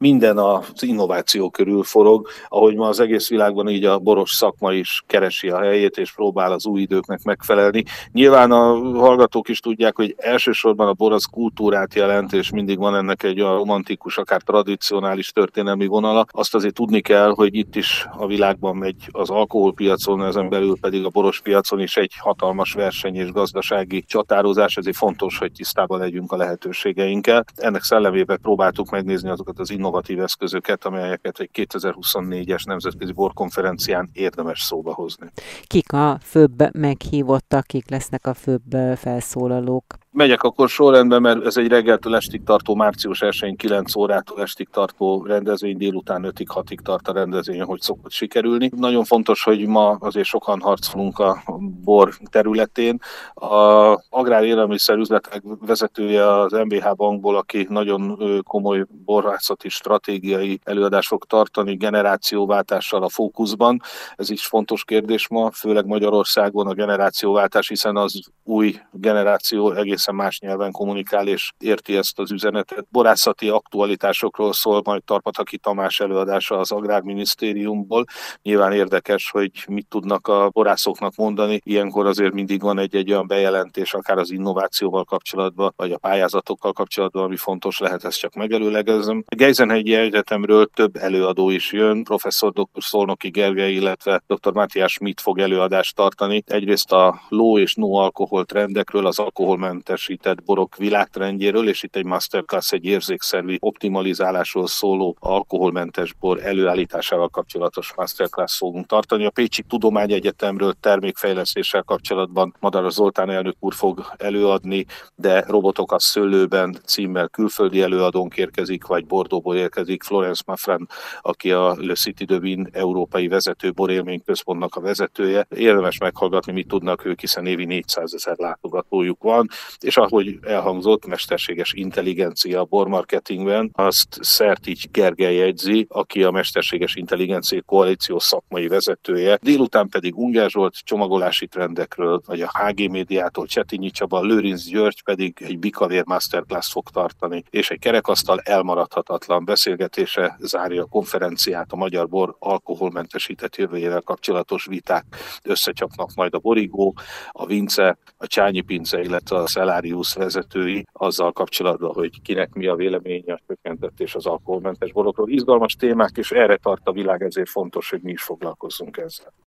minden az innováció körül forog, ahogy ma az egész világban így a boros szakma is keresi a helyét, és próbál az új időknek megfelelni. Nyilván a hallgatók is tudják, hogy elsősorban a bor az kultúrát jelent, és mindig van ennek egy olyan romantikus, akár tradicionális történelmi vonala. Azt azért tudni kell, hogy itt is a világban megy az alkoholpiacon, ezen belül pedig a boros piacon is egy hatalmas verseny és gazdasági csatározás, ezért fontos, hogy tisztában legyünk a lehetőségeinkkel. Ennek szellemében próbáltuk megnézni azokat az innovatív eszközöket, amelyeket egy 2024-es nemzetközi borkonferencián érdemes szóba hozni. Kik a főbb meghívottak, kik lesznek a főbb felszólalók? Megyek akkor sorrendben, mert ez egy reggeltől estig tartó, március 1-én 9 órától estig tartó rendezvény, délután 5-6-ig tart a rendezvény, hogy szokott sikerülni. Nagyon fontos, hogy ma azért sokan harcolunk a bor területén. Az agrár-élelmiszer üzletek vezetője az MBH Bankból, aki nagyon komoly borászati stratégiai előadást fog tartani, generációváltással a fókuszban. Ez is fontos kérdés ma, főleg Magyarországon a generációváltás, hiszen az új generáció egészen más nyelven kommunikál és érti ezt az üzenetet. Borászati aktualitásokról szól majd Tarpataki Tamás előadása az Agrárminisztériumból. Nyilván érdekes, hogy mit tudnak a borászoknak mondani. Ilyenkor azért mindig van egy olyan bejelentés, akár az innovációval kapcsolatban, vagy a pályázatokkal kapcsolatban, ami fontos lehet, ezt csak megelőlegezem. A Geisenhegyi Egyetemről több előadó is jön, professzor dr. Szolnoki Gergely, illetve dr. Matthias Schmidt fog előadást tartani. Egyrészt a low és no alkohol trendekről, az alkoholmentesített borok világtrendjéről, és itt egy masterclass, egy érzékszervi optimalizálásról szóló alkoholmentes bor előállításával kapcsolatos masterclass fogunk tartani. A Pécsi Tudományegyetemről termékfejlesztéssel kapcsolatban Madara Zoltán elnök úr fog előadni, de Robotok a szőlőben címmel külföldi előadónk érkezik, vagy Bordeauxból érkezik Florence Maffran, aki a Le Cité de Vin európai vezető borélményközpontnak a vezetője. Érdemes meghallgatni, mit tudnak ők, hiszen évi 400 000 látogatójuk van, és ahogy elhangzott, mesterséges intelligencia a bormarketingben, azt Szertics Gergely jegyzi, aki a Mesterséges Intelligencia Koalíció szakmai vezetője. Délután pedig Ungár Zsolt csomagolási trendekről, vagy a HG Médiától Csetinyi Csaba, Lőrinc György pedig egy bikavér masterclass fog tartani, és egy kerekasztal elmaradhatatlan beszélgetése zárja a konferenciát. A magyar bor alkoholmentesített jövőjével kapcsolatos viták összecsapnak majd a Borigó, a Vince, a Csányi Pince, illetve a Cellarius vezetői azzal kapcsolatban, hogy kinek mi a véleménye a csökkentett és az alkoholmentes borokról. Izgalmas témák, és erre tart a világ, ezért fontos, hogy mi is foglalkozzunk ezzel.